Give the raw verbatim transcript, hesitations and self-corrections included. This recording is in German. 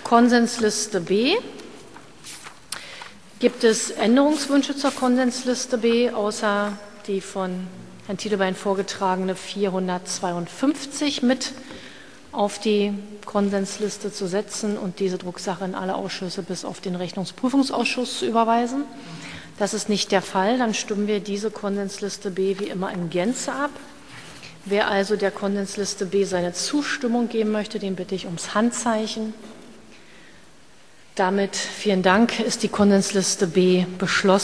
Konsensliste B. Gibt es Änderungswünsche zur Konsensliste B, außer die von Herrn Tiedebein vorgetragene vierhundertzweiundfünfzig mit auf die Konsensliste zu setzen und diese Drucksache in alle Ausschüsse bis auf den Rechnungsprüfungsausschuss zu überweisen? Das ist nicht der Fall. Dann stimmen wir diese Konsensliste B wie immer in Gänze ab. Wer also der Konsensliste B seine Zustimmung geben möchte, den bitte ich ums Handzeichen. Damit, vielen Dank, ist die Konsensliste B beschlossen.